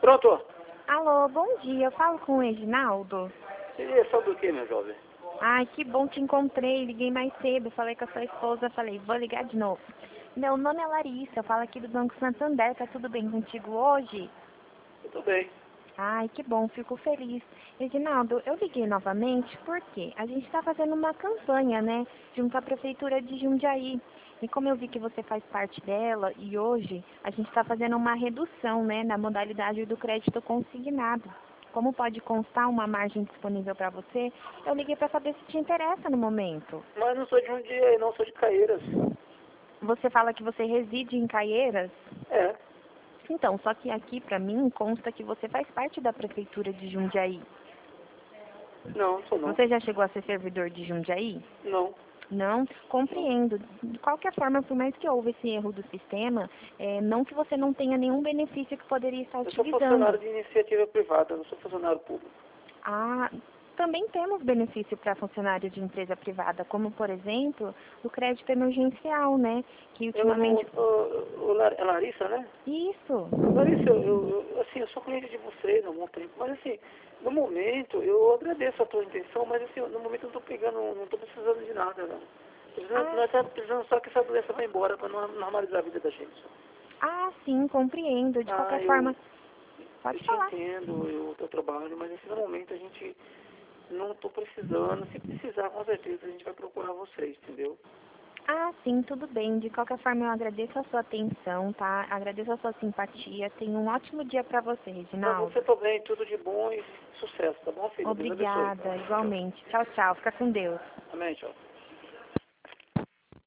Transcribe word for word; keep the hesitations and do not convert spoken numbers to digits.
Pronto. Alô, bom dia. Eu falo com o Reginaldo. Seria só do que, meu jovem? Ai, que bom te encontrei. Liguei mais cedo. Falei com a sua esposa. Falei, vou ligar de novo. Meu nome é Larissa. Eu falo aqui do Banco Santander. Tá tudo bem contigo hoje? Tudo bem. Ai, que bom. Fico feliz. Reginaldo, eu liguei novamente porque a gente está fazendo uma campanha, né? Junto à Prefeitura de Jundiaí. E como eu vi que você faz parte dela, e hoje a gente está fazendo uma redução, né, na modalidade do crédito consignado. Como pode constar uma margem disponível para você, eu liguei para saber se te interessa no momento. Mas não sou de Jundiaí, não, sou de Caieiras. Você fala que você reside em Caieiras? É. Então, só que aqui para mim consta que você faz parte da Prefeitura de Jundiaí. Não, sou não. Você já chegou a ser servidor de Jundiaí? Não. Não, compreendo. De qualquer forma, por mais que houve esse erro do sistema, é, não que você não tenha nenhum benefício que poderia estar Eu sou utilizando. funcionário de iniciativa privada, não sou funcionário público. Ah, também temos benefício para funcionários de empresa privada, como, por exemplo, o crédito emergencial, né? Que Eu não... ultimamente... O, o, Lar- é Larissa, né? Isso. Larissa, eu, eu, eu, assim, eu sou cliente de vocês há um bom tempo, mas assim, no momento, eu agradeço a tua intenção, mas assim, no momento eu não estou pegando, não estou precisando de nada, não. Precisando, Ah, nós estamos precisando só que essa doença vá embora para normalizar a vida da gente. ah, sim, compreendo. De Ah, qualquer eu, forma, eu pode te falar. entendo, eu teu trabalho, mas assim, no momento a gente não estou precisando. Se precisar, com certeza a gente vai procurar vocês, entendeu? Ah, sim, tudo bem. De qualquer forma, eu agradeço a sua atenção, tá? Agradeço a sua simpatia. Tenha um ótimo dia para você, Para Reginaldo. você também, tudo de bom e sucesso, tá bom, filho? Deus abençoe. Obrigada, Tchau. igualmente. Tchau, tchau. Fica com Deus. Amém, tchau.